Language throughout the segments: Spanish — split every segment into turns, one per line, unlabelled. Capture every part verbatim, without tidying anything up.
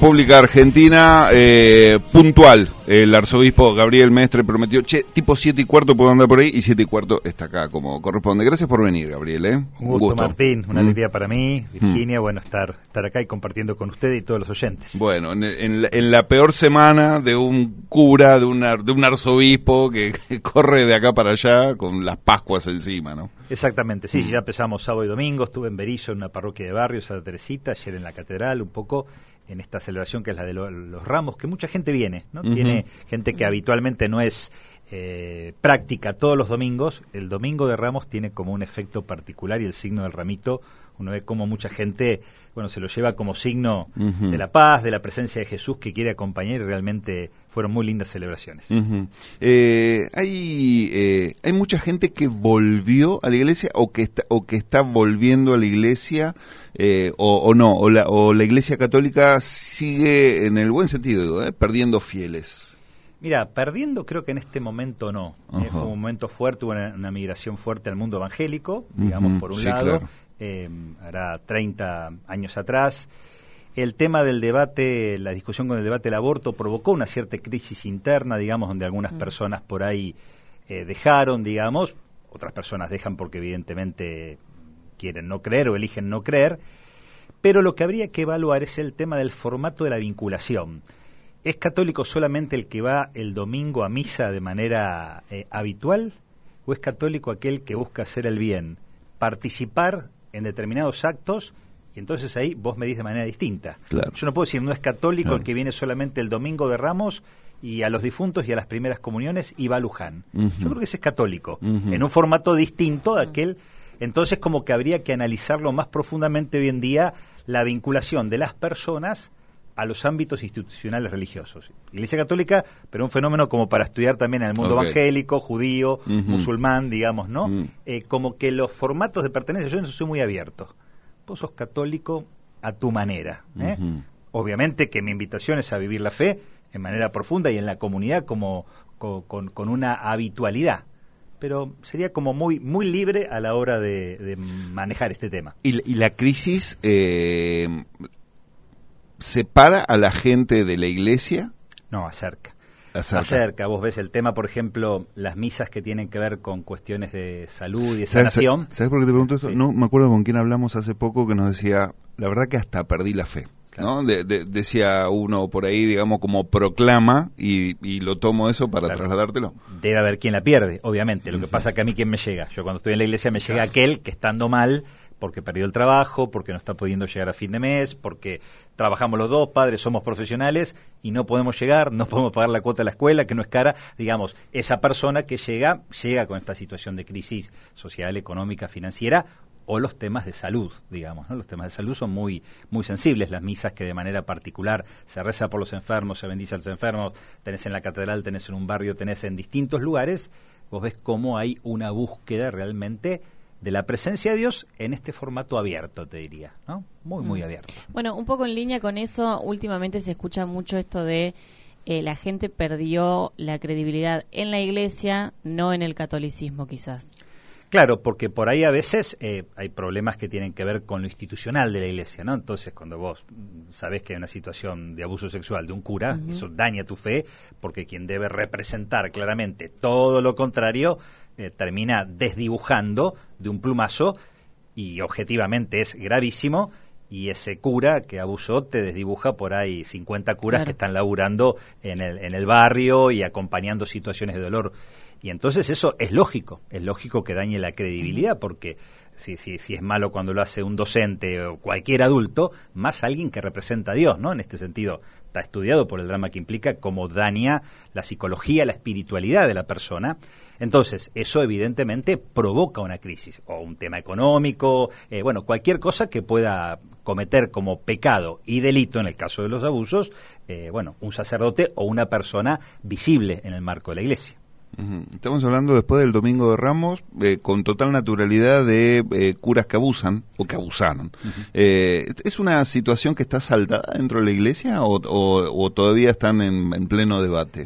República Argentina, eh, puntual. El arzobispo Gabriel Mestre prometió, che, tipo siete y cuarto puedo andar por ahí, y siete y cuarto está acá como corresponde. Gracias por venir, Gabriel, ¿eh?
Un gusto, Un gusto. Martín, una mm. alegría para mí, Virginia, mm. bueno, estar estar acá y compartiendo con usted y todos los oyentes.
Bueno, en, en, la, en la peor semana de un cura, de, una, de un arzobispo que, que corre de acá para allá con las Pascuas encima, ¿no?
Exactamente, sí, mm. ya empezamos sábado y domingo, estuve en Berizo, en una parroquia de barrio, Santa Teresita, ayer en la catedral, un poco en esta celebración que es la de lo, los ramos, que mucha gente viene, ¿no? Uh-huh. Tiene gente que habitualmente no es eh, práctica todos los domingos. El domingo de Ramos tiene como un efecto particular, y el signo del ramito, uno ve cómo mucha gente, bueno, se lo lleva como signo uh-huh. de la paz, de la presencia de Jesús que quiere acompañar, y realmente fueron muy lindas celebraciones.
Uh-huh. eh, hay eh, hay mucha gente que volvió a la iglesia o que está, o que está volviendo a la iglesia, eh, o, o no, o la, o la iglesia católica sigue, en el buen sentido, digo, eh, perdiendo fieles.
Mira, perdiendo creo que en este momento no. Uh-huh. eh, fue un momento fuerte, hubo una, una migración fuerte al mundo evangélico, digamos, uh-huh. por un sí, lado. Claro. Eh, hará treinta años atrás. El tema del debate, la discusión con el debate del aborto provocó una cierta crisis interna, digamos, donde algunas mm. personas por ahí eh, dejaron, digamos, otras personas dejan porque evidentemente quieren no creer o eligen no creer, pero lo que habría que evaluar es el tema del formato de la vinculación. ¿Es católico solamente el que va el domingo a misa de manera eh, habitual, o es católico aquel que busca hacer el bien, participar en determinados actos, y entonces ahí vos medís de manera distinta?
Claro.
Yo no puedo decir, no es católico
claro.
el que viene solamente el domingo de Ramos y a los difuntos y a las primeras comuniones y va a Luján. Uh-huh. Yo creo que ese es católico, uh-huh. en un formato distinto de aquel. Entonces como que habría que analizarlo más profundamente hoy en día, la vinculación de las personas a los ámbitos institucionales religiosos. Iglesia católica, pero un fenómeno como para estudiar también en el mundo okay. evangélico, judío, uh-huh. musulmán, digamos, ¿no? Uh-huh. Eh, como que los formatos de pertenencia, yo en eso soy muy abierto. Vos sos católico a tu manera, ¿eh? Uh-huh. Obviamente que mi invitación es a vivir la fe en manera profunda y en la comunidad como con, con, con una habitualidad, pero sería como muy muy libre a la hora de, de manejar este tema.
Y, y la crisis eh, separa a la gente de la iglesia.
No, acerca.
Acerca.
acerca. Vos ves el tema, por ejemplo, las misas que tienen que ver con cuestiones de salud y de sanación.
¿Sabes por qué te pregunto esto?
Sí.
No me acuerdo con quién hablamos hace poco que nos decía, la verdad que hasta perdí la fe. Claro. ¿No? De, de, decía uno por ahí, digamos, como proclama, y, y lo tomo eso para claro. trasladártelo.
Debe haber quien la pierde, obviamente. Lo uh-huh. que pasa es que a mí, ¿quién me llega? Yo cuando estoy en la iglesia me llega claro. aquel que estando mal, porque perdió el trabajo, porque no está pudiendo llegar a fin de mes, porque trabajamos los dos, padres, somos profesionales y no podemos llegar, no podemos pagar la cuota de la escuela, que no es cara. Digamos, esa persona que llega, llega con esta situación de crisis social, económica, financiera, o los temas de salud, digamos, ¿no? Los temas de salud son muy muy sensibles, las misas que de manera particular se reza por los enfermos, se bendice a los enfermos, tenés en la catedral, tenés en un barrio, tenés en distintos lugares, vos ves cómo hay una búsqueda realmente de la presencia de Dios en este formato abierto, te diría, ¿no? Muy, muy abierto.
Bueno, un poco en línea con eso, últimamente se escucha mucho esto de eh, la gente perdió la credibilidad en la iglesia, no en el catolicismo quizás.
Claro, porque por ahí a veces eh, hay problemas que tienen que ver con lo institucional de la iglesia, ¿no? Entonces, cuando vos sabés que hay una situación de abuso sexual de un cura, uh-huh. eso daña tu fe, porque quien debe representar claramente todo lo contrario, eh, termina desdibujando de un plumazo, y objetivamente es gravísimo, y ese cura que abusó te desdibuja por ahí cincuenta curas claro. que están laburando en el, en el barrio y acompañando situaciones de dolor. Y entonces eso es lógico, es lógico que dañe la credibilidad, porque si, si, si es malo cuando lo hace un docente o cualquier adulto, más alguien que representa a Dios, ¿no? En este sentido, está estudiado por el drama que implica cómo daña la psicología, la espiritualidad de la persona. Entonces, eso evidentemente provoca una crisis, o un tema económico, eh, bueno, cualquier cosa que pueda cometer como pecado y delito, en el caso de los abusos, eh, bueno, un sacerdote o una persona visible en el marco de la iglesia.
Uh-huh. Estamos hablando después del Domingo de Ramos, eh, con total naturalidad de eh, curas que abusan o que abusaron. Uh-huh. Eh, ¿Es una situación que está saldada dentro de la iglesia o, o, o todavía están en, en pleno debate?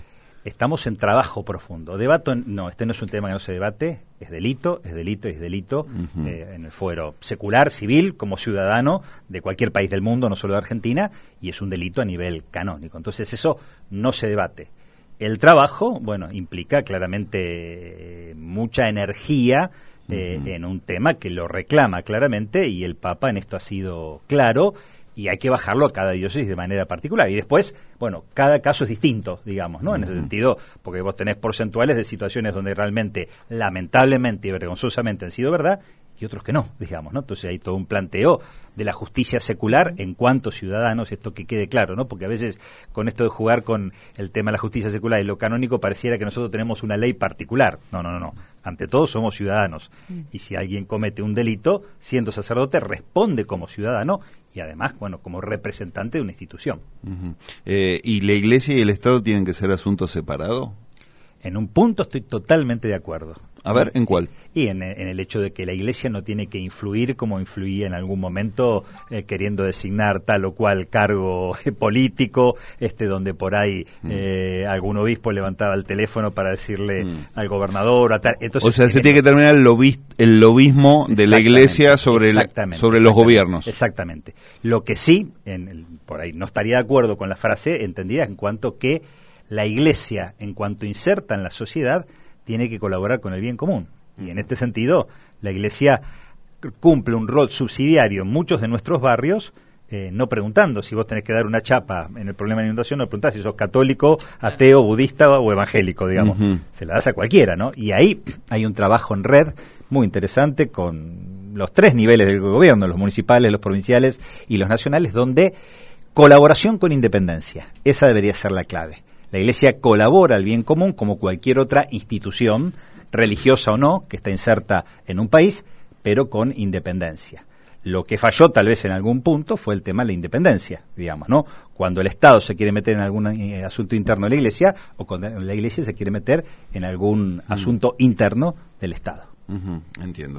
estamos en trabajo profundo. Debate, no, este no es un tema que no se debate, es delito, es delito y es delito uh-huh. eh, en el fuero secular, civil, como ciudadano de cualquier país del mundo, no solo de Argentina, y es un delito a nivel canónico. Entonces eso no se debate. El trabajo, bueno, implica claramente eh, mucha energía eh, uh-huh. en un tema que lo reclama claramente, y el Papa en esto ha sido claro, y hay que bajarlo a cada diócesis de manera particular. Y después, bueno, cada caso es distinto, digamos, ¿no? En ese sentido, porque vos tenés porcentuales de situaciones donde realmente, lamentablemente y vergonzosamente han sido verdad, y otros que no, digamos, ¿no? Entonces hay todo un planteo de la justicia secular en cuanto ciudadanos, esto que quede claro, ¿no? Porque a veces con esto de jugar con el tema de la justicia secular y lo canónico pareciera que nosotros tenemos una ley particular. No, no, no, no. Ante todo somos ciudadanos. Y si alguien comete un delito, siendo sacerdote, responde como ciudadano y además, bueno, como representante de una institución.
Uh-huh. eh, ¿Y la Iglesia y el Estado tienen que ser asuntos separados?
En un punto estoy totalmente de acuerdo.
A ver, ¿en cuál?
Y en, en el hecho de que la Iglesia no tiene que influir como influía en algún momento, eh, queriendo designar tal o cual cargo eh, político, este donde por ahí mm. eh, algún obispo levantaba el teléfono para decirle mm. al gobernador a tal. Entonces,
o sea, se tiene que terminar el, lobis, el lobismo de la Iglesia sobre, el, sobre los gobiernos.
Exactamente. Lo que sí, en el, por ahí no estaría de acuerdo con la frase entendida en cuanto que la Iglesia, en cuanto inserta en la sociedad, tiene que colaborar con el bien común. Y en este sentido, la Iglesia cumple un rol subsidiario en muchos de nuestros barrios, eh, no preguntando si vos tenés que dar una chapa en el problema de inundación, no preguntás si sos católico, ateo, budista o evangélico, digamos. Uh-huh. Se la das a cualquiera, ¿no? Y ahí hay un trabajo en red muy interesante con los tres niveles del gobierno, los municipales, los provinciales y los nacionales, donde colaboración con independencia. Esa debería ser la clave. La Iglesia colabora al bien común como cualquier otra institución, religiosa o no, que está inserta en un país, pero con independencia. Lo que falló tal vez en algún punto fue el tema de la independencia, digamos, ¿no? Cuando el Estado se quiere meter en algún eh, asunto interno de la Iglesia, o cuando la Iglesia se quiere meter en algún mm. asunto interno del Estado.
Uh-huh, entiendo.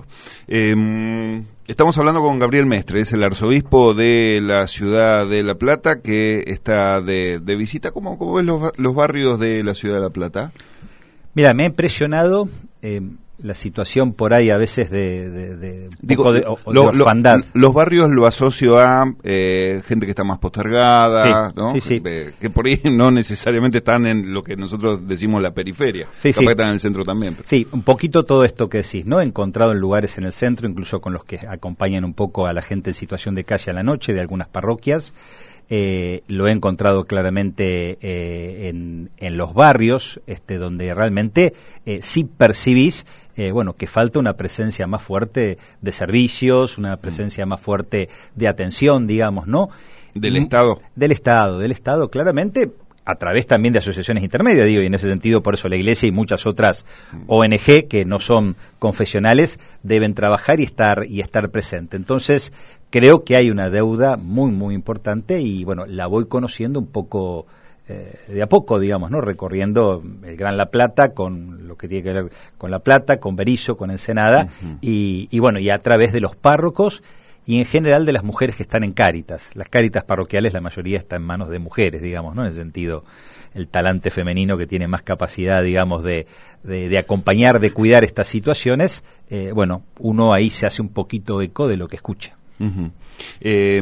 Eh, estamos hablando con Gabriel Mestre, es el arzobispo de la ciudad de La Plata, que está de, de visita. ¿Cómo, cómo ves los, los barrios de la ciudad de La Plata?
Mira, me ha impresionado eh, la situación por ahí a veces de, de, de,
Digo,
de, o,
lo,
de orfandad.
Lo, los barrios lo asocio a eh, gente que está más postergada,
sí,
¿no?
Sí, sí.
Que, que por ahí no necesariamente están en lo que nosotros decimos la periferia.
Sí,
Capaz
sí.
que están en el centro también. Pero.
Sí, un poquito todo esto que decís, ¿no? He encontrado en lugares en el centro, incluso con los que acompañan un poco a la gente en situación de calle a la noche, de algunas parroquias. Eh, lo he encontrado claramente eh, en, en los barrios, este, donde realmente eh, sí percibís eh, bueno, que falta una presencia más fuerte de servicios, una presencia más fuerte de atención, digamos, ¿no?
Del Estado.
Del Estado, del Estado, claramente, a través también de asociaciones intermedias, digo, y en ese sentido, por eso la Iglesia y muchas otras O N Ge que no son confesionales deben trabajar y estar y estar presente. Entonces, creo que hay una deuda muy, muy importante y, bueno, la voy conociendo un poco eh, de a poco, digamos, ¿no? Recorriendo el Gran La Plata con lo que tiene que ver con La Plata, con Berisso, con Ensenada, uh-huh. y, y, bueno, y a través de los párrocos y en general de las mujeres que están en Cáritas. Las Cáritas parroquiales, la mayoría está en manos de mujeres, digamos, ¿no? En el sentido, el talante femenino que tiene más capacidad, digamos, de, de, de acompañar, de cuidar estas situaciones, eh, bueno, uno ahí se hace un poquito eco de lo que escucha.
Uh-huh. Eh,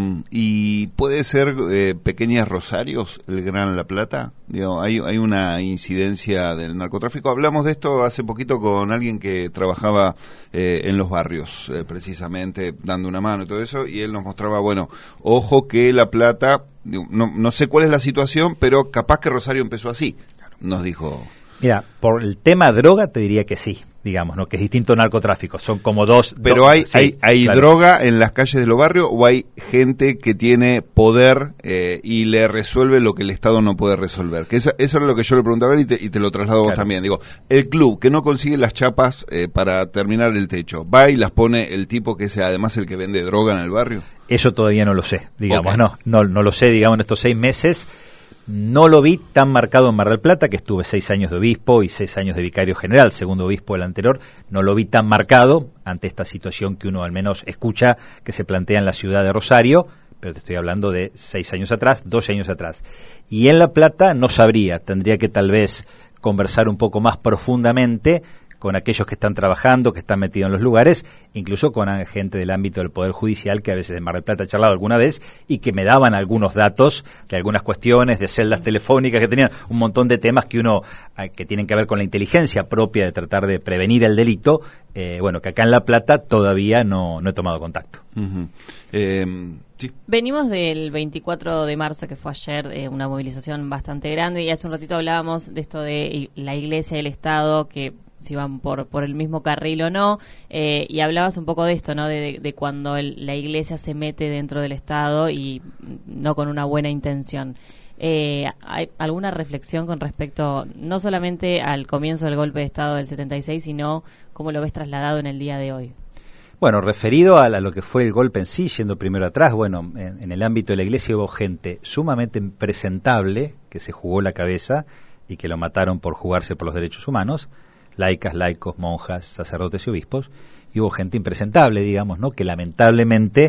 ¿Y puede ser eh, pequeñas Rosarios el Gran La Plata? Digo, hay, hay una incidencia del narcotráfico. Hablamos de esto hace poquito con alguien que trabajaba eh, en los barrios, eh, precisamente dando una mano y todo eso, y él nos mostraba, bueno, ojo que La Plata, digo, no, no sé cuál es la situación, pero capaz que Rosario empezó así, nos dijo.
Mira, por el tema droga te diría que sí, digamos, ¿no? Que es distinto al narcotráfico, son como dos...
Pero
do,
hay
sí,
hay, hay
claro.
droga en las calles de los barrios, o hay gente que tiene poder eh, y le resuelve lo que el Estado no puede resolver. Que eso, eso era lo que yo le preguntaba a él y te, y te lo traslado a vos
claro.
también. Digo, el club que no consigue las chapas eh, para terminar el techo, ¿va y las pone el tipo que es además el que vende droga en el barrio?
Eso todavía no lo sé, digamos,
okay.
no, no, no lo sé, digamos, en estos seis meses... No lo vi tan marcado en Mar del Plata, que estuve seis años de obispo y seis años de vicario general, segundo obispo del anterior, no lo vi tan marcado ante esta situación que uno al menos escucha que se plantea en la ciudad de Rosario, pero te estoy hablando de seis años atrás, doce años atrás. Y en La Plata no sabría, tendría que tal vez conversar un poco más profundamente con aquellos que están trabajando, que están metidos en los lugares, incluso con gente del ámbito del Poder Judicial, que a veces en Mar del Plata he charlado alguna vez, y que me daban algunos datos de algunas cuestiones, de celdas telefónicas, que tenían un montón de temas que uno, que tienen que ver con la inteligencia propia de tratar de prevenir el delito, eh, bueno, que acá en La Plata todavía no, no he tomado contacto.
Uh-huh. Eh, sí.
Venimos del veinticuatro de marzo, que fue ayer, eh, una movilización bastante grande, y hace un ratito hablábamos de esto de la Iglesia y el Estado, que si van por por el mismo carril o no, eh, y hablabas un poco de esto, ¿no? De, de, de cuando el, la Iglesia se mete dentro del Estado y no con una buena intención. Eh, ¿Hay alguna reflexión con respecto no solamente al comienzo del golpe de Estado del setenta y seis, sino cómo lo ves trasladado en el día de hoy?
Bueno, referido a, la, a lo que fue el golpe en sí, yendo primero atrás, bueno, en, en el ámbito de la Iglesia hubo gente sumamente impresentable que se jugó la cabeza y que lo mataron por jugarse por los derechos humanos, laicas, laicos, monjas, sacerdotes y obispos, y hubo gente impresentable, digamos, ¿no? Que lamentablemente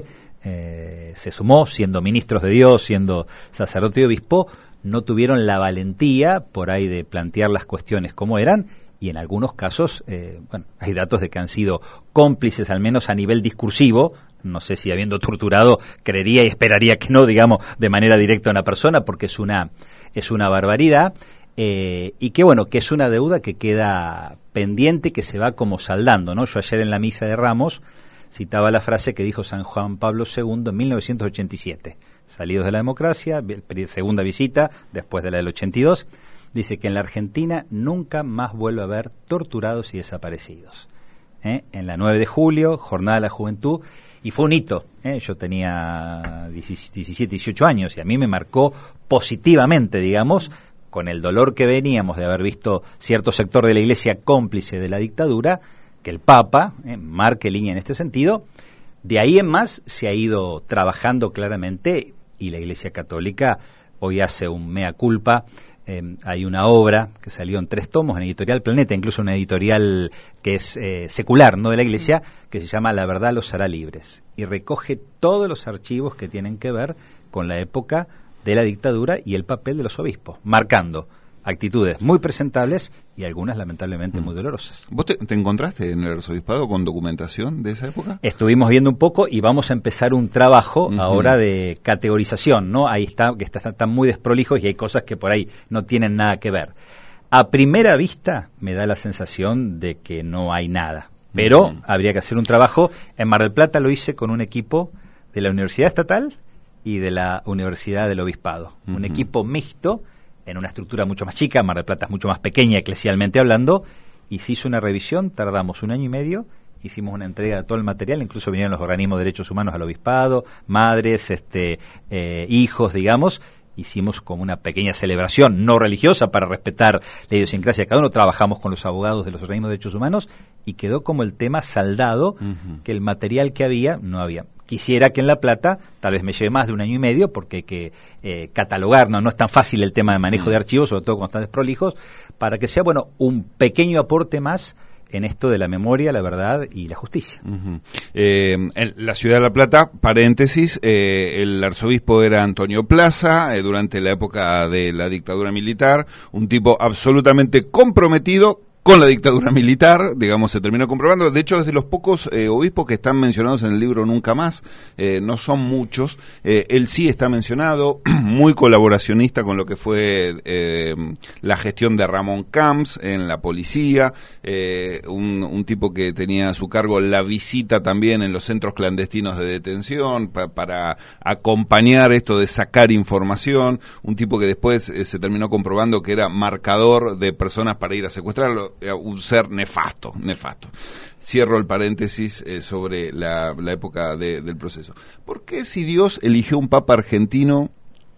eh, se sumó, siendo ministros de Dios, siendo sacerdote y obispo, no tuvieron la valentía por ahí de plantear las cuestiones como eran, y en algunos casos, eh, bueno, hay datos de que han sido cómplices, al menos a nivel discursivo. No sé si habiendo torturado creería y esperaría que no, digamos, de manera directa a una persona, porque es una, es una barbaridad. Eh, y que bueno, que es una deuda que queda pendiente, que se va como saldando, ¿no? Yo ayer en la misa de Ramos citaba la frase que dijo San Juan Pablo segundo en mil novecientos ochenta y siete, salidos de la democracia, segunda visita después de la del ochenta y dos, dice que en la Argentina nunca más vuelve a haber torturados y desaparecidos. ¿Eh? En la nueve de julio, Jornada de la Juventud, y fue un hito. ¿eh? Yo tenía diecisiete, dieciocho años y a mí me marcó positivamente, digamos, con el dolor que veníamos de haber visto cierto sector de la Iglesia cómplice de la dictadura, que el Papa eh, marque línea en este sentido. De ahí en más se ha ido trabajando claramente, y la Iglesia Católica hoy hace un mea culpa. Eh, hay una obra que salió en tres tomos en Editorial Planeta, incluso una editorial que es eh, secular, no de la Iglesia, que se llama La verdad los hará libres, y recoge todos los archivos que tienen que ver con la época de la dictadura y el papel de los obispos, marcando actitudes muy presentables y algunas lamentablemente mm. muy dolorosas.
¿Vos te, te encontraste en el arzobispado con documentación de esa época?
Estuvimos viendo un poco y vamos a empezar un trabajo uh-huh. ahora de categorización, ¿no? Ahí está, que está, están muy desprolijos y hay cosas que por ahí no tienen nada que ver. A primera vista me da la sensación de que no hay nada, pero uh-huh. habría que hacer un trabajo. En Mar del Plata lo hice con un equipo de la Universidad Estatal y de la Universidad del Obispado, uh-huh. un equipo mixto, en una estructura mucho más chica. Mar del Plata es mucho más pequeña eclesialmente hablando, y se hizo una revisión, tardamos un año y medio, hicimos una entrega de todo el material, incluso vinieron los organismos de derechos humanos al obispado, madres, este, eh, hijos, digamos, hicimos como una pequeña celebración no religiosa para respetar la idiosincrasia de cada uno, trabajamos con los abogados de los organismos de derechos humanos, y quedó como el tema saldado, uh-huh. que el material que había, no había. Quisiera que en La Plata tal vez me lleve más de un año y medio, porque hay que eh, catalogar, no, no es tan fácil el tema de manejo de archivos, sobre todo con constantes prolijos, para que sea, bueno, un pequeño aporte más en esto de la memoria, la verdad y la justicia.
Uh-huh. Eh, en la ciudad de La Plata, paréntesis, eh, el arzobispo era Antonio Plaza, eh, durante la época de la dictadura militar, un tipo absolutamente comprometido con la dictadura militar, digamos, se terminó comprobando. De hecho, es de los pocos eh, obispos que están mencionados en el libro Nunca Más, eh, no son muchos. Eh, él sí está mencionado, muy colaboracionista con lo que fue eh, la gestión de Ramón Camps en la policía, eh, un, un tipo que tenía a su cargo la visita también en los centros clandestinos de detención pa, para acompañar esto de sacar información, un tipo que después eh, se terminó comprobando que era marcador de personas para ir a secuestrarlo, un ser nefasto, nefasto. Cierro el paréntesis eh, sobre la, la época de, del proceso. ¿Por qué si Dios eligió un papa argentino,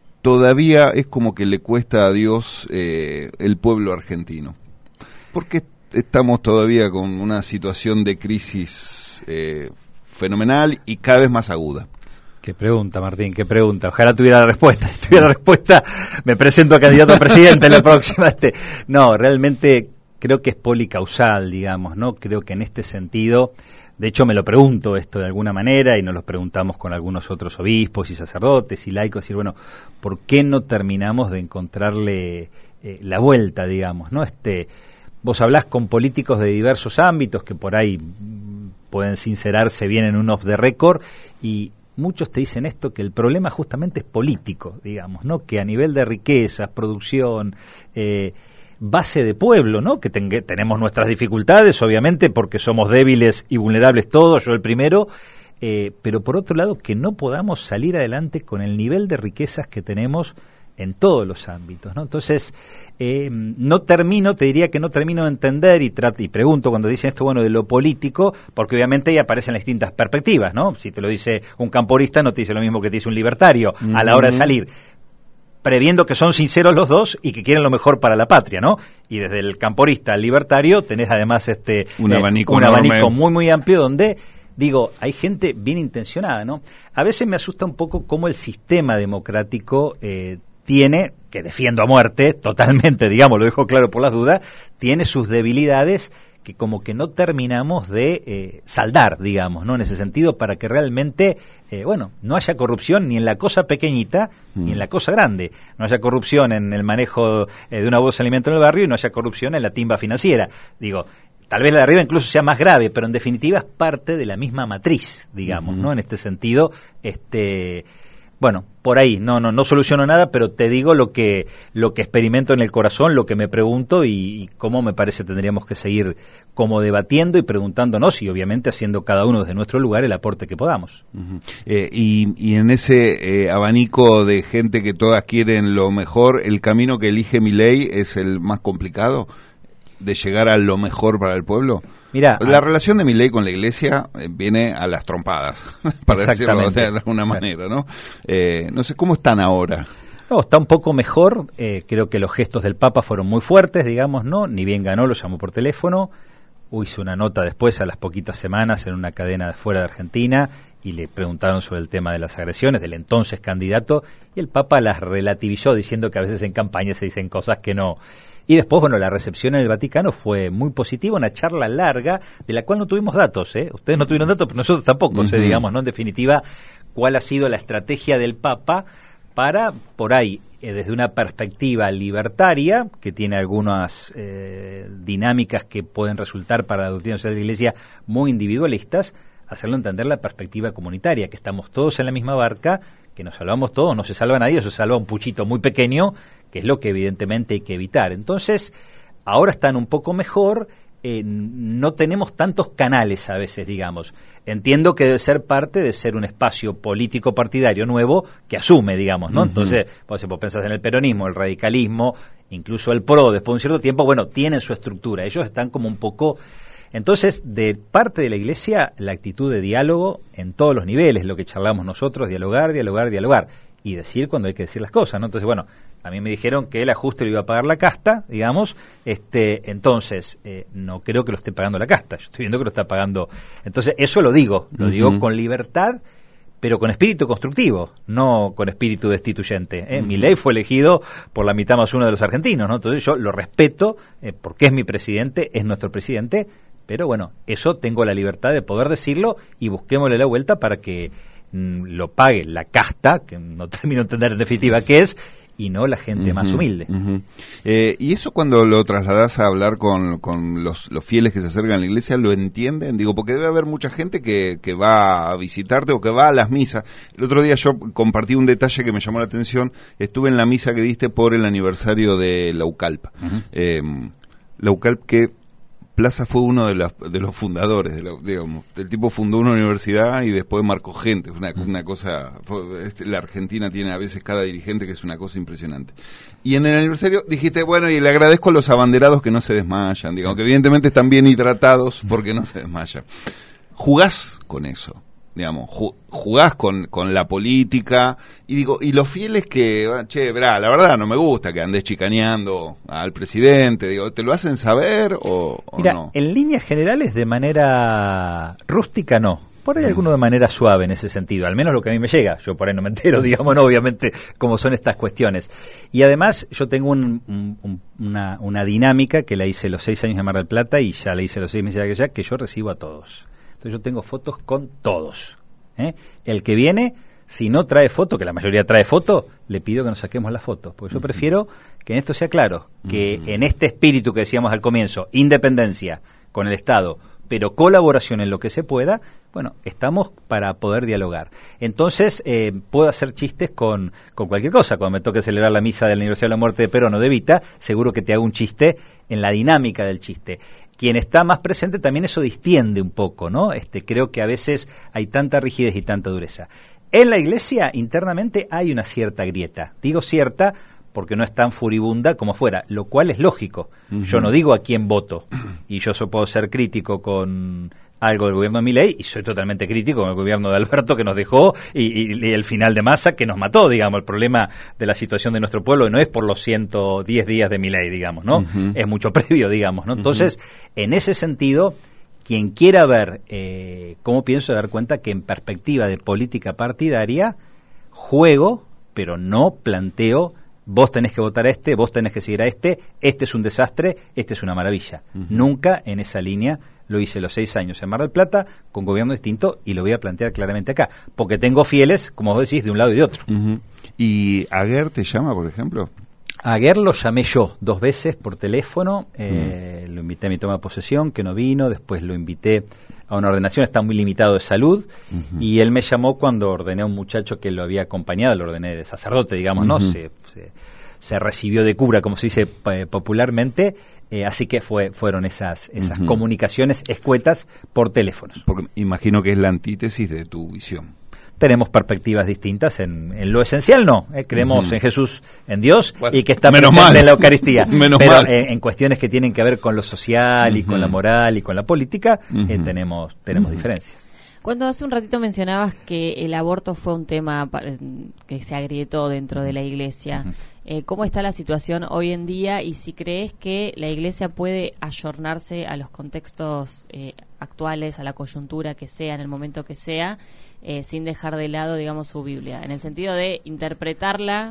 todavía es como que le cuesta a Dios eh, el pueblo argentino? ¿Por qué estamos todavía con una situación de crisis eh, fenomenal y cada vez más aguda?
Qué pregunta, Martín, qué pregunta. Ojalá tuviera la respuesta. Si tuviera la respuesta, me presento a candidato a presidente en la próxima. Este. No, realmente creo que es policausal, digamos, ¿no? Creo que en este sentido, de hecho me lo pregunto esto de alguna manera y nos lo preguntamos con algunos otros obispos y sacerdotes y laicos, decir, bueno, ¿por qué no terminamos de encontrarle eh, la vuelta, digamos, ¿no? Este, vos hablás con políticos de diversos ámbitos que por ahí pueden sincerarse bien en un off the record y muchos te dicen esto, que el problema justamente es político, digamos, ¿no? Que a nivel de riquezas, producción, eh, base de pueblo, ¿no? Que ten- tenemos nuestras dificultades, obviamente, porque somos débiles y vulnerables todos, yo el primero, eh, pero por otro lado, que no podamos salir adelante con el nivel de riquezas que tenemos en todos los ámbitos, ¿no? Entonces, eh, no termino, te diría que no termino de entender y trato, y pregunto cuando dicen esto, bueno, de lo político, porque obviamente ahí aparecen las distintas perspectivas, ¿no? Si te lo dice un camporista, no te dice lo mismo que te dice un libertario mm-hmm. a la hora de salir, previendo que son sinceros los dos y que quieren lo mejor para la patria, ¿no? Y desde el camporista al libertario tenés además este
un
eh,
abanico,
un abanico muy, muy amplio donde... Digo, hay gente bien intencionada, ¿no? A veces me asusta un poco cómo el sistema democrático eh, tiene, que defiendo a muerte, totalmente, digamos, lo dejo claro por las dudas, tiene sus debilidades que como que no terminamos de eh, saldar, digamos, ¿no? En ese sentido, para que realmente, eh, bueno, no haya corrupción ni en la cosa pequeñita mm. ni en la cosa grande. No haya corrupción en el manejo eh, de una bolsa de alimento en el barrio y no haya corrupción en la timba financiera. Digo, tal vez la de arriba incluso sea más grave, pero en definitiva es parte de la misma matriz, digamos, uh-huh. ¿no? En este sentido, este... Bueno, por ahí, no, no, no soluciono nada, pero te digo lo que, lo que experimento en el corazón, lo que me pregunto y, y cómo me parece tendríamos que seguir como debatiendo y preguntándonos y obviamente haciendo cada uno desde nuestro lugar el aporte que podamos.
Uh-huh. Eh, y, y en ese eh, abanico de gente que todas quieren lo mejor, ¿el camino que elige Milei es el más complicado de llegar a lo mejor para el pueblo?
Mira,
la a... relación de Milei con la Iglesia eh, viene a las trompadas, para decirlo de alguna manera, ¿no? Eh, no sé, ¿cómo están ahora?
No, está un poco mejor, eh, creo que los gestos del Papa fueron muy fuertes, digamos, ¿no? Ni bien ganó, lo llamó por teléfono, hizo una nota después a las poquitas semanas en una cadena de fuera de Argentina y le preguntaron sobre el tema de las agresiones del entonces candidato y el Papa las relativizó diciendo que a veces en campaña se dicen cosas que no... Y después, bueno, la recepción en el Vaticano fue muy positiva, una charla larga, de la cual no tuvimos datos, ¿eh? Ustedes no tuvieron datos, pero nosotros tampoco, uh-huh. ¿eh? Digamos, ¿no? En definitiva, cuál ha sido la estrategia del Papa para, por ahí, eh, desde una perspectiva libertaria, que tiene algunas eh, dinámicas que pueden resultar para la doctrina social de la Iglesia muy individualistas, hacerlo entender la perspectiva comunitaria, que estamos todos en la misma barca, que nos salvamos todos, no se salva nadie, se salva un puchito muy pequeño, que es lo que evidentemente hay que evitar. Entonces, ahora están un poco mejor, eh, no tenemos tantos canales a veces, digamos. Entiendo que debe ser parte de ser un espacio político partidario nuevo que asume, digamos, ¿no? Uh-huh. Entonces, vos, vos pensás en el peronismo, el radicalismo, incluso el PRO, después de un cierto tiempo, bueno, tienen su estructura, ellos están como un poco... Entonces, de parte de la Iglesia, la actitud de diálogo en todos los niveles, lo que charlamos nosotros, dialogar, dialogar, dialogar, y decir cuando hay que decir las cosas, ¿no? Entonces, bueno, a mí me dijeron que el ajuste lo iba a pagar la casta, digamos, este, entonces, eh, no creo que lo esté pagando la casta, yo estoy viendo que lo está pagando. Entonces, eso lo digo, lo uh-huh. digo con libertad, pero con espíritu constructivo, no con espíritu destituyente. ¿eh? Uh-huh. Milei fue elegido por la mitad más uno de los argentinos, ¿no? Entonces, yo lo respeto, eh, porque es mi presidente, es nuestro presidente, pero bueno, eso tengo la libertad de poder decirlo y busquémosle la vuelta para que mm, lo pague la casta, que no termino de entender en definitiva qué es, y no la gente uh-huh, más humilde.
Uh-huh. Eh, ¿Y eso cuando lo trasladás a hablar con, con los, los fieles que se acercan a la iglesia, lo entienden? Digo, porque debe haber mucha gente que, que va a visitarte o que va a las misas. El otro día yo compartí un detalle que me llamó la atención. Estuve en la misa que diste por el aniversario de la U C A L P. Uh-huh. Eh, la U C A L P que... Plaza fue uno de, las, de los fundadores, de la, digamos, el tipo fundó una universidad y después marcó gente, una, una cosa, fue, este, la Argentina tiene a veces cada dirigente que es una cosa impresionante. Y en el aniversario dijiste, bueno, y le agradezco a los abanderados que no se desmayan, digamos, que evidentemente están bien hidratados porque no se desmayan. ¿Jugás con eso? Digamos, jugás con, con la política, y digo, y los fieles que, che, verá, la verdad no me gusta que andes chicaneando al presidente, digo, ¿te lo hacen saber o, o
Mira,
no?
En líneas generales, de manera rústica, no, Por ahí alguno de manera suave en ese sentido, al menos lo que a mí me llega. Yo por ahí no me entero, digamos, no, obviamente, cómo son estas cuestiones. Y además, yo tengo un, un, una, una dinámica que la hice los seis años de Mar del Plata y ya la hice los seis meses de allá, que yo recibo a todos. Entonces yo tengo fotos con todos. ¿eh? El que viene, si no trae foto, que la mayoría trae foto, le pido que nos saquemos la foto. Porque yo prefiero que en esto sea claro, que en este espíritu que decíamos al comienzo, independencia con el Estado, pero colaboración en lo que se pueda, bueno, estamos para poder dialogar. Entonces, eh, puedo hacer chistes con, con cualquier cosa. Cuando me toque celebrar la misa del aniversario de la muerte de Perón o de Evita, seguro que te hago un chiste en la dinámica del chiste. Quien está más presente también eso distiende un poco, ¿no? Este, creo que a veces hay tanta rigidez y tanta dureza. En la Iglesia, internamente, hay una cierta grieta. Digo cierta porque no es tan furibunda como fuera, lo cual es lógico. Uh-huh. Yo no digo a quién voto, y yo so, puedo ser crítico con algo del gobierno de Milei, y soy totalmente crítico con el gobierno de Alberto que nos dejó, y, y, y el final de Massa que nos mató, digamos. El problema de la situación de nuestro pueblo no es por los ciento diez días de Milei, digamos, ¿no? Uh-huh. Es mucho previo, digamos, ¿no? Entonces, uh-huh. en ese sentido, quien quiera ver eh, cómo pienso, dar cuenta que en perspectiva de política partidaria, juego, pero no planteo vos tenés que votar a este, vos tenés que seguir a este, este es un desastre, este es una maravilla. Uh-huh. Nunca en esa línea lo hice los seis años en Mar del Plata, con gobierno distinto, y lo voy a plantear claramente acá, porque tengo fieles, como vos decís, de un lado y de otro.
Uh-huh. ¿Y Aguer te llama, por ejemplo?
Aguer lo llamé yo dos veces por teléfono, eh, uh-huh. lo invité a mi toma de posesión, que no vino, después lo invité a una ordenación, está muy limitado de salud, uh-huh. y él me llamó cuando ordené a un muchacho que lo había acompañado, lo ordené de sacerdote, digamos, uh-huh. ¿no? Se, se, se recibió de cura, como se dice eh, popularmente, eh, así que fue fueron esas esas uh-huh. comunicaciones escuetas por teléfonos.
Porque imagino que es la antítesis de tu visión.
Tenemos perspectivas distintas en, en lo esencial, no. Eh, creemos uh-huh. en Jesús, en Dios, bueno, y que está presente mal. en la Eucaristía. Menos Pero mal. En, en cuestiones que tienen que ver con lo social uh-huh. y con la moral y con la política, uh-huh. eh, tenemos tenemos uh-huh. diferencias.
Cuando hace un ratito mencionabas que el aborto fue un tema que se agrietó dentro de la Iglesia, uh-huh. eh, ¿cómo está la situación hoy en día y si crees que la Iglesia puede ayornarse a los contextos eh, actuales, a la coyuntura que sea, en el momento que sea, eh, sin dejar de lado, digamos, su Biblia, en el sentido de interpretarla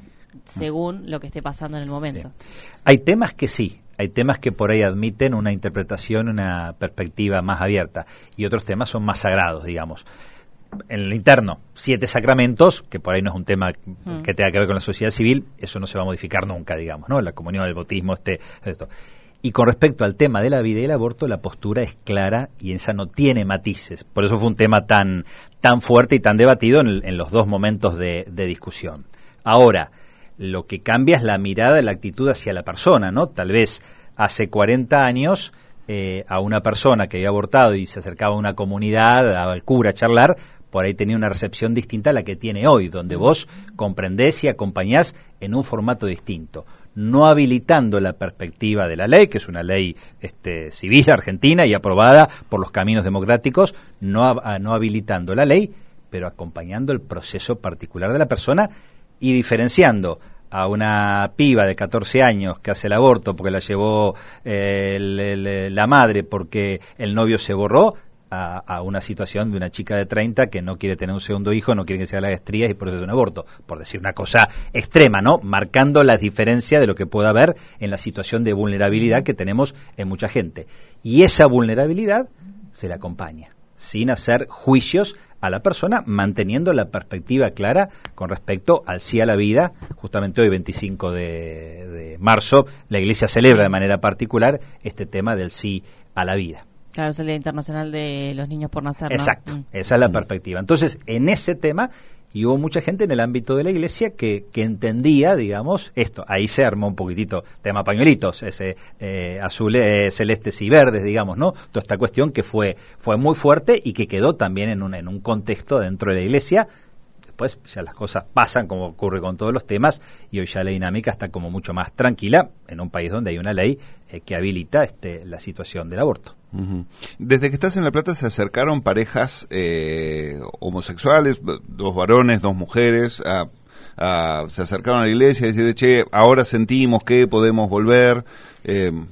según lo que esté pasando en el momento?
Sí. Hay temas que sí. Hay temas que por ahí admiten una interpretación, una perspectiva más abierta, y otros temas son más sagrados, digamos. En lo interno, siete sacramentos, que por ahí no es un tema mm. que tenga que ver con la sociedad civil, eso no se va a modificar nunca, digamos, ¿no? La comunión, el bautismo, este, esto. Y con respecto al tema de la vida y el aborto, la postura es clara y esa no tiene matices. Por eso fue un tema tan, tan fuerte y tan debatido en, en los dos momentos de, de discusión. Ahora, lo que cambia es la mirada, la actitud hacia la persona, ¿no? Tal vez hace cuarenta años eh, a una persona que había abortado y se acercaba a una comunidad, al cura a charlar, por ahí tenía una recepción distinta a la que tiene hoy, donde vos comprendés y acompañás en un formato distinto, no habilitando la perspectiva de la ley, que es una ley este, civil argentina y aprobada por los caminos democráticos, no, a, no habilitando la ley, pero acompañando el proceso particular de la persona y diferenciando a una piba de catorce años que hace el aborto porque la llevó eh, el, el, la madre porque el novio se borró, a, a una situación de una chica de treinta que no quiere tener un segundo hijo, no quiere que se haga las estrías y por eso es un aborto, por decir una cosa extrema, ¿no? Marcando la diferencia de lo que pueda haber en la situación de vulnerabilidad que tenemos en mucha gente. Y esa vulnerabilidad se la acompaña, sin hacer juicios a la persona, manteniendo la perspectiva clara con respecto al sí a la vida. Justamente hoy, veinticinco de, de marzo, la Iglesia celebra de manera particular este tema del sí a la vida.
Claro, es el Día Internacional de los Niños por Nacer, ¿no?
Exacto,
mm.
esa es la perspectiva. Entonces, en ese tema, y hubo mucha gente en el ámbito de la Iglesia que, que entendía, digamos, esto. Ahí se armó un poquitito tema pañuelitos, ese eh, azules, eh, celestes y verdes, digamos, ¿no? Toda esta cuestión que fue fue muy fuerte y que quedó también en un, en un contexto dentro de la Iglesia. Después ya las cosas pasan como ocurre con todos los temas y hoy ya la dinámica está como mucho más tranquila en un país donde hay una ley eh, que habilita este, la situación del aborto.
Uh-huh. Desde que estás en La Plata se acercaron parejas eh, homosexuales, dos varones, dos mujeres, a, a, se acercaron a la iglesia y decían, che, ahora sentimos que podemos volver. Eh,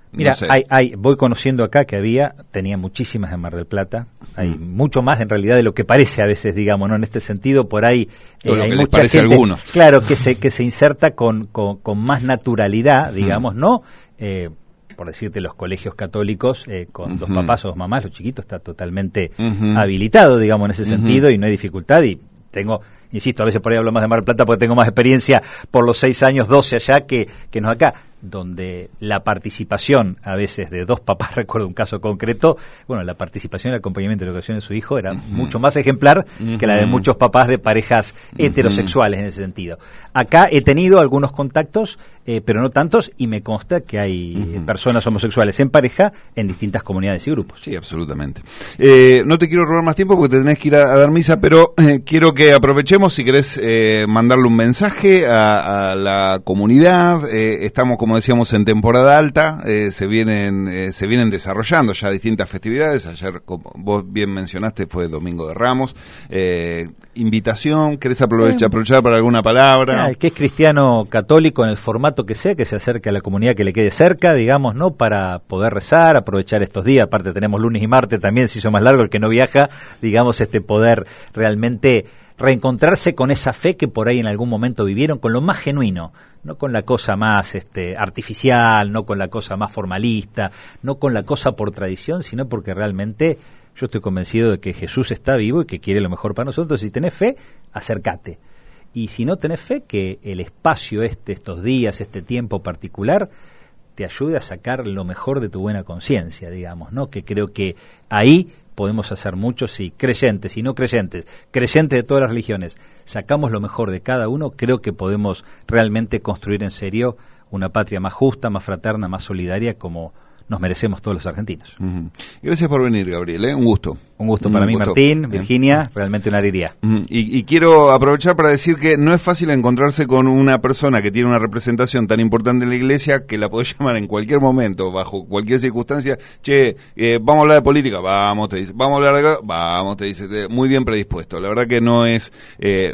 Mira,
no sé.
hay, hay, voy conociendo acá que había, tenía muchísimas en Mar del Plata, hay mm. mucho más en realidad de lo que parece a veces, digamos, ¿no? En este sentido, por ahí
eh,
hay
que
mucha gente,
algunos.
claro, que se que se inserta con, con, con más naturalidad, digamos, mm. ¿no? Eh, por decirte, los colegios católicos, eh, con uh-huh. dos papás o dos mamás, los chiquitos, está totalmente uh-huh. habilitado, digamos, en ese uh-huh. sentido, y no hay dificultad, y tengo, insisto, a veces por ahí hablo más de Mar del Plata porque tengo más experiencia por los seis años, doce allá, que, que no acá, donde la participación a veces de dos papás, recuerdo un caso concreto, bueno, la participación y el acompañamiento de la educación de su hijo era uh-huh. mucho más ejemplar uh-huh. que la de muchos papás de parejas uh-huh. heterosexuales en ese sentido. Acá he tenido algunos contactos, eh, pero no tantos, y me consta que hay uh-huh. personas homosexuales en pareja en distintas comunidades y grupos.
Sí, absolutamente. Eh, no te quiero robar más tiempo porque te tenés que ir a, a dar misa, pero eh, quiero que aprovechemos, si querés eh, mandarle un mensaje a, a la comunidad. Eh, estamos, como decíamos, en temporada alta, eh, se vienen eh, se vienen desarrollando ya distintas festividades. Ayer, como vos bien mencionaste, fue Domingo de Ramos. Eh, invitación, ¿querés aprovechar, aprovechar para alguna palabra?
El que es cristiano católico, en el formato que sea, que se acerque a la comunidad que le quede cerca, digamos, ¿no? Para poder rezar, aprovechar estos días. Aparte tenemos lunes y martes también, se hizo más largo, el que no viaja, digamos, este poder realmente reencontrarse con esa fe que por ahí en algún momento vivieron, con lo más genuino, no con la cosa más este, artificial, no con la cosa más formalista, no con la cosa por tradición, sino porque realmente yo estoy convencido de que Jesús está vivo y que quiere lo mejor para nosotros. Si tenés fe, acércate. Y si no tenés fe, que el espacio este, estos días, este tiempo particular, te ayude a sacar lo mejor de tu buena conciencia, digamos, ¿no? Que creo que ahí podemos hacer mucho, si creyentes y no creyentes, creyentes de todas las religiones, sacamos lo mejor de cada uno, creo que podemos realmente construir en serio una patria más justa, más fraterna, más solidaria, como nos merecemos todos los argentinos.
Uh-huh. Gracias por venir, Gabriel, ¿eh? Un gusto.
Un gusto para Un mí, gusto. Martín, Virginia, Bien. realmente una alegría.
Uh-huh. Y, y quiero aprovechar para decir que no es fácil encontrarse con una persona que tiene una representación tan importante en la iglesia, que la podés llamar en cualquier momento, bajo cualquier circunstancia. Che, eh, vamos a hablar de política, vamos, te dice. Vamos a hablar de... Vamos, te dice. Muy bien predispuesto. La verdad que no es... Eh,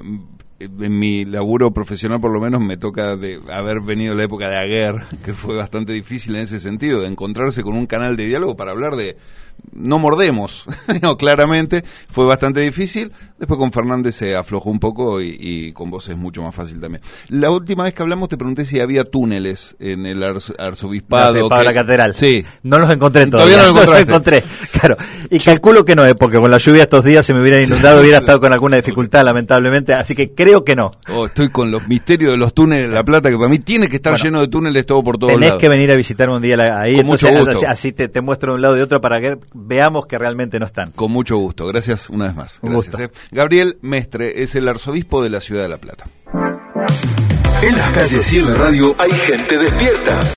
en mi laburo profesional por lo menos me toca de haber venido la época de Aguer, que fue bastante difícil en ese sentido, de encontrarse con un canal de diálogo para hablar de no mordemos, no, claramente fue bastante difícil. Después con Fernández se aflojó un poco y, y con vos es mucho más fácil también. La última vez que hablamos te pregunté si había túneles en el arzo, arzobispado.
No sé, para que... la catedral.
Sí.
No los encontré todavía.
Todavía no los
no los encontré. Claro. Y Yo... calculo que no es, porque con la lluvia estos días se me hubiera inundado, sí. hubiera estado con alguna dificultad, lamentablemente. Así que creo que no.
Oh, estoy con los misterios de los túneles de La Plata, que para mí tiene que estar bueno, lleno de túneles todo por todos lados.
Tenés que venir a visitarme un día ahí.
Con
entonces,
mucho gusto.
Así, así te, te muestro de un lado y de otro para que veamos que realmente no están.
Con mucho gusto. Gracias una vez más.
Un
Gracias,
gusto.
Eh. Gabriel Mestre es el arzobispo de la ciudad de La Plata.
En las calles y en la radio hay gente despierta.